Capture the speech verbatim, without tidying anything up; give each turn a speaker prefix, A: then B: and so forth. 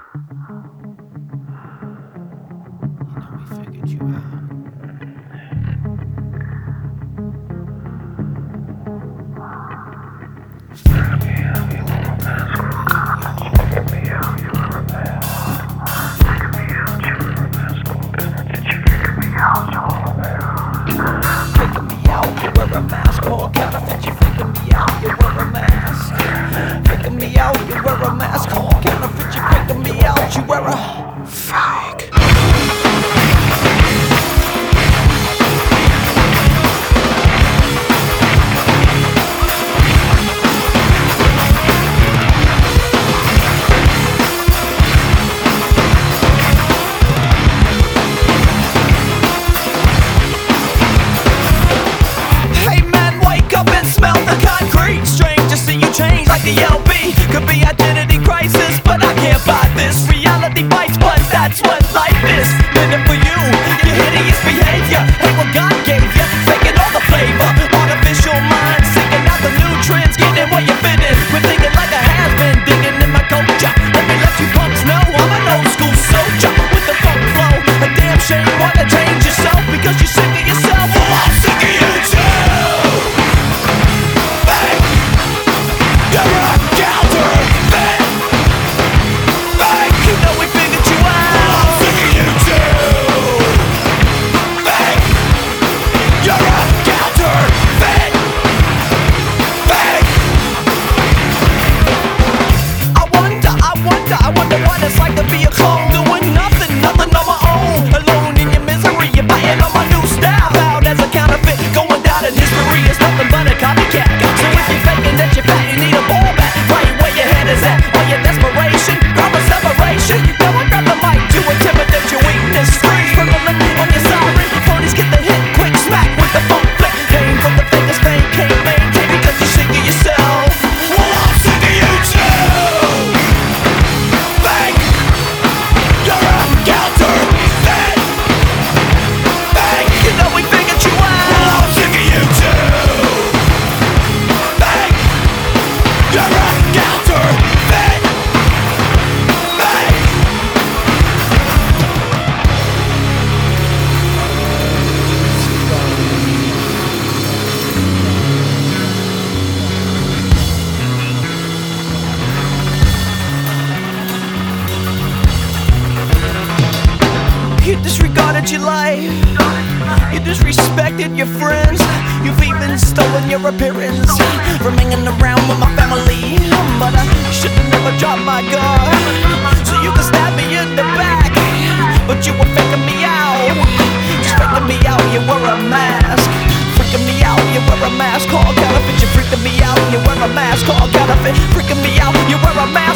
A: You know we figured you out. Faking me out, you wear a mask. Call counterfeit, you faking me out, you wear a mask. Faking me out, you wear a mask. Call counterfeit, you faking me out, you wear a fake. The L B could be identity crisis, but I can't buy this. Reality bites, but that's what life is. Living for you, your hideous behavior. Hey, what God gave you, faking all the flavor. Artificial mind, seeking out the new trends, getting where you fit in. We're thinking like a has-been, digging in my culture. Let me let you punks know I'm an old school soldier with the funk flow. A damn shame, wanna change yourself because you're sick of yourself. Well, I'm sick of you too. I wonder what it's like to be a clone, doing nothing, nothing on my own. Alone in your misery, you're biting on my new style. Out as a counterfeit, going down in history is nothing but a copycat. So if you're faking that you're fat, you need a ball back. Right where your head is at, or your desperation, grab a separation. Now I grab the mic to intimidate your weakness. Freeze from the lip on your siren. Ponies get the hit, quick smack with the funk flick. Came from the fakest fame, can't maintain because you're sick of yourself. Well, I'm sick of you too. You disregarded your life, you disrespected your friends. You've even stolen your appearance from hanging around with my family. But I should've never dropped my guard, so you could stab me in the back. But you were faking me out, just faking me out, you wear a mask. Freaking me out, you wear a mask. Call counterfeit, you freaking me out, you wear a mask. Call counterfeit, freaking me out, you wear a mask.